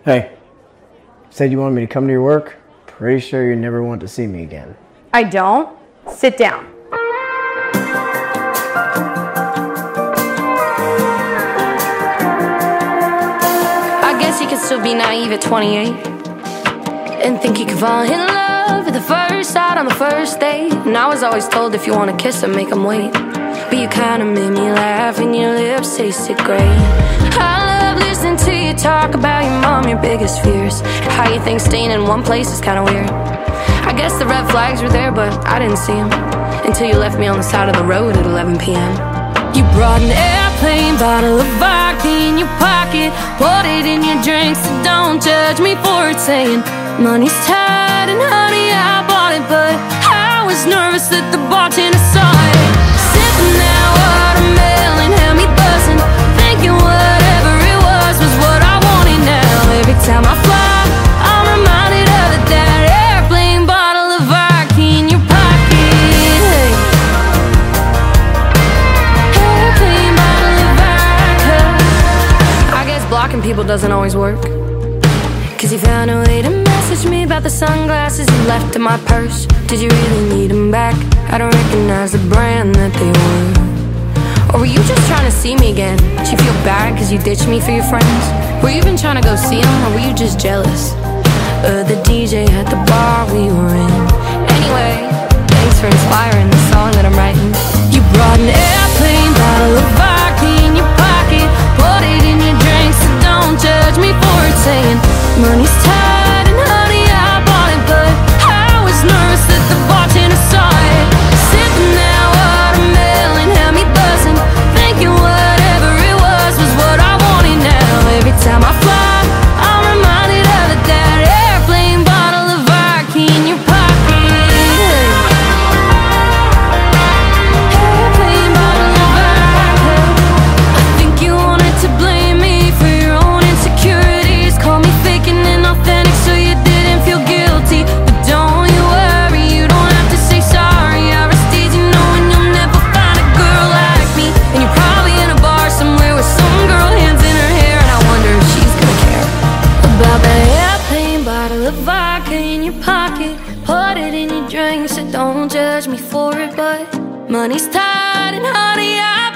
Hey, said you wanted me to come to your work? Pretty sure you never want to see me again. I don't. Sit down. I guess you could still be naive at 28 and think you could fall in love at the first sight on the first date. And I was always told if you want to kiss them, make them wait. But you kinda made me laugh and your lips tasted great. I love listening to you talk about your mom, your biggest fears. How you think staying in one place is kinda weird. I guess the red flags were there, but I didn't see them until you left me on the side of the road at 11 p.m. You brought an airplane bottle of vodka in your pocket, put it in your drink, so don't judge me for it, saying money's tight and honey, I bought it, but I was nervous that the bartender saw it. Sipping that watermelon had me buzzing, thinking whatever it was what I wanted now. Every time I fly, I'm reminded of it, that airplane bottle of vodka in your pocket. Hey. Airplane bottle of vodka. I guess blocking people doesn't always work, 'cause you found a way to message me about the sunglasses you left in my purse. Did you really need them back? I don't recognize the brand that they were. Or were you just trying to see me again? Did you feel bad 'cause you ditched me for your friends? Were you even trying to go see them, or were you just jealous the DJ at the bar we were in? Anyway, thanks for inspiring the song that I'm writing. You brought an airplane bottle of vodka in your pocket, put it in your drink, so don't judge me for it, saying money's tight and honey, I bought it, but I was nervous that the bartender saw it. Sipping that watermelon had me buzzing, thinking whatever it was what I wanted now. Every time I fly, I'm reminded of it, that airplane bottle of vodka in your pocket. Airplane bottle of vodka. I think you wanted to blame me for your own insecurities, call me fake and inauthentic so you didn't feel guilty. But don't you worry, you don't have to say sorry. Aristides, you knowing you'll never find a girl like me. And you're probably in a bar somewhere with some girl, hands in her hair, and I wonder if she's gonna care about that airplane bottle of vodka in your pocket. Put it in your drink, so don't judge me for it, but money's tight and honey, I